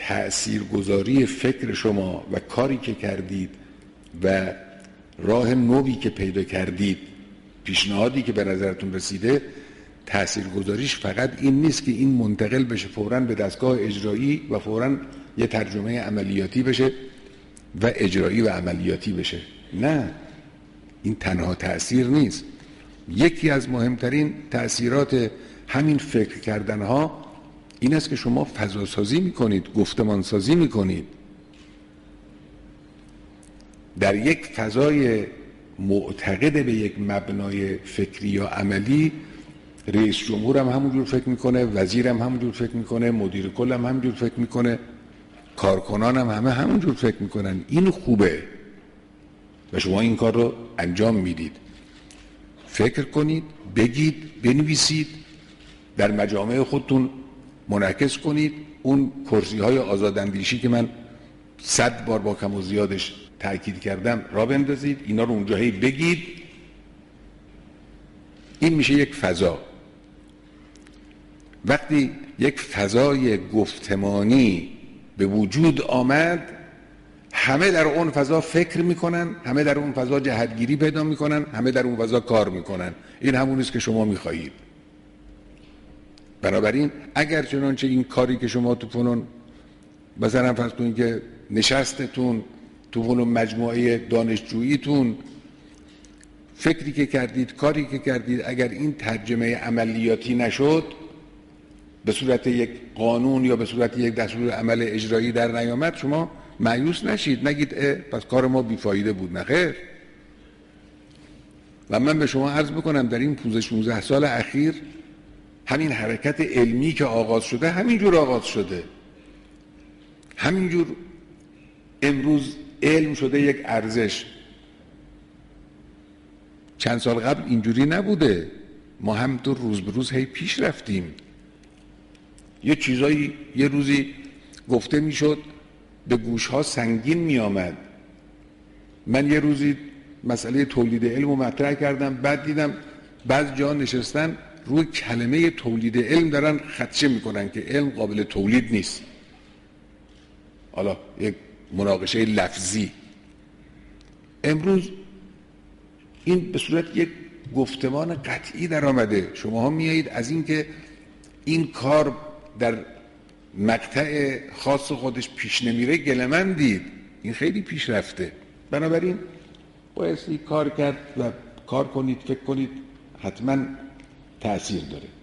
تأثیرگذاری فکر شما و کاری که کردید و راه نوی که پیدا کردید، پیشنهادی که به نظرتون رسیده، تأثیرگذاریش فقط این نیست که این منتقل بشه فوراً به دستگاه اجرایی و فوراً یه ترجمه عملیاتی بشه و اجرایی و عملیاتی بشه. نه، این تنها تأثیر نیست. یکی از مهمترین تأثیرات همین فکر کردن ها این است که شما فضاسازی میکنید، گفتمان سازی میکنید. در یک فضای معتقد به یک مبنای فکری یا عملی، رئیس جمهور هم همونجور فکر میکنه، وزیر هم همونجور فکر میکنه، مدیر کل هم همونجور فکر میکنه، کارکنان هم همه همونجور فکر میکنن. این خوبه و شما این کار رو انجام میدید. فکر کنید، بگید، بنویسید، در مجامع خودتون منعکس کنید. اون کرسی های آزاداندیشی که من 100 بار با کم و زیادش تأکید کردم را بندازید، اینا رو اونجاهی بگید. این میشه یک فضا. وقتی یک فضای گفتمانی به وجود آمد، همه در اون فضا فکر میکنن، همه در اون فضا جهتگیری پیدا میکنن، همه در اون فضا کار میکنن. این همون است که شما میخواهید. بنابراین اگر چنانچه این کاری که شما تو فنون مثلا فرض کنید که نشستتون تو فنون مجموعه دانشجوییتون، فکری که کردید، کاری که کردید، اگر این ترجمه عملیاتی نشد، به صورت یک قانون یا به صورت یک دستور عمل اجرایی در نیامد، شما مایوس نشید، نگید پس کار ما بیفایده بود. نخیر. و من به شما عرض بکنم در این 15-16 سال اخیر همین حرکت علمی که آغاز شده همینجور آغاز شده. همینجور امروز علم شده یک ارزش. چند سال قبل اینجوری نبوده. ما هم تو روز به روز هی پیش رفتیم. یه چیزایی یه روزی گفته میشد به گوش ها سنگین می آمد. من یه روزی مسئله تولید علم رو مطرح کردم، بعد دیدم بعض جا نشستن روی کلمه تولید علم دارن خدشه میکنن که علم قابل تولید نیست. حالا یک مناقشه لفظی. امروز این به صورت یک گفتمان قطعی در آمده. شما ها میایید از این که این کار در مقطع خاص خودش پیش نمیره گله‌مندید. این خیلی پیش رفته. بنابراین بایستی کار کرد و کار کنید، فکر کنید، حتما تأثیر داره.